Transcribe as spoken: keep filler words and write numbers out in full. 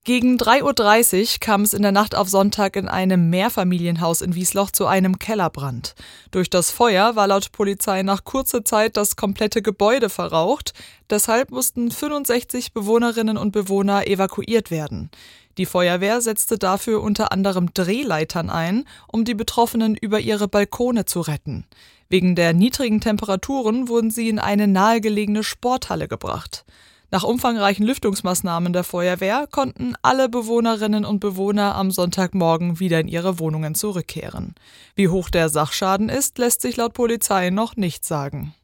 Gegen drei Uhr dreißig kam es in der Nacht auf Sonntag in einem Mehrfamilienhaus in Wiesloch zu einem Kellerbrand. Durch das Feuer war laut Polizei nach kurzer Zeit das komplette Gebäude verraucht. Deshalb mussten fünfundsechzig Bewohnerinnen und Bewohner evakuiert werden. Die Feuerwehr setzte dafür unter anderem Drehleitern ein, um die Betroffenen über ihre Balkone zu retten. Wegen der niedrigen Temperaturen wurden sie in eine nahegelegene Sporthalle gebracht. Nach umfangreichen Lüftungsmaßnahmen der Feuerwehr konnten alle Bewohnerinnen und Bewohner am Sonntagmorgen wieder in ihre Wohnungen zurückkehren. Wie hoch der Sachschaden ist, lässt sich laut Polizei noch nicht sagen.